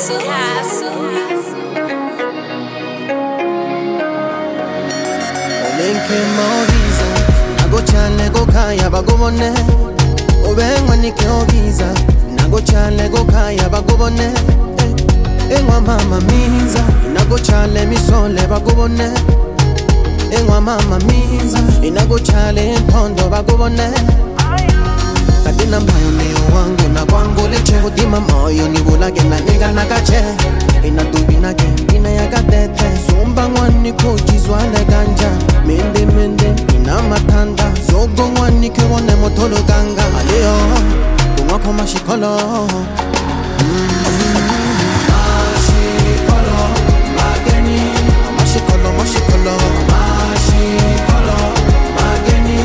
Olenke moriza nago chale go kaya bagobone obengwa nike obiza nago chale go kaya bagobone engwa mama miza nago chale misole bagobone engwa mama miza inago chale mpondo bagobone kadina mbayo niyo wangu na kwangu leche kutima moyo ni bulage na niga nagache ina dubina gendina ya gadete sumba ngwani kujizwa le ganja mende ina matanda zogo ngwani kiwone motolo ganga aleo kumwako mashikolo mashikolo mageni mashikolo mashikolo mageni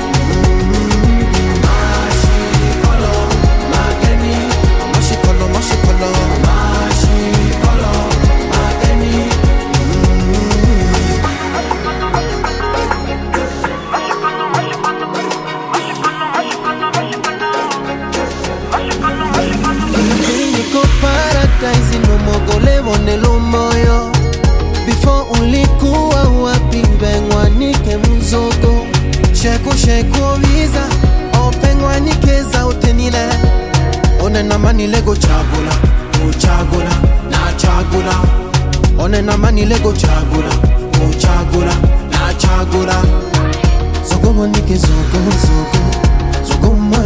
paradise no mogole bonelo moyo before ulikuwa wapi bengwa nike mzogo sheko visa opengwa nikeza utenile one na mani lego chagula na chagula one na mani lego chagula na chagula zogo nike zogo moyo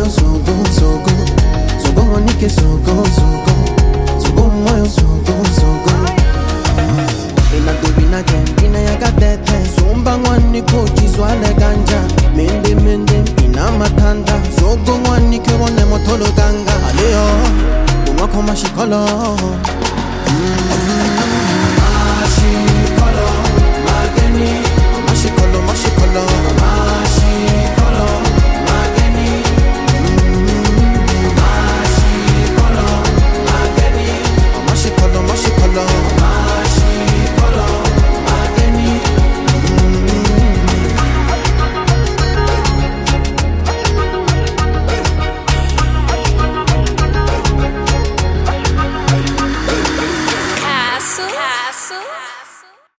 zogo nike zogo moyo zogo ina dubina gendina ya gadete sumba ngwani kujizwa le ganja mende ina matanda zogo ngwani kiwone motolo ganga aleo kumwako mashikolo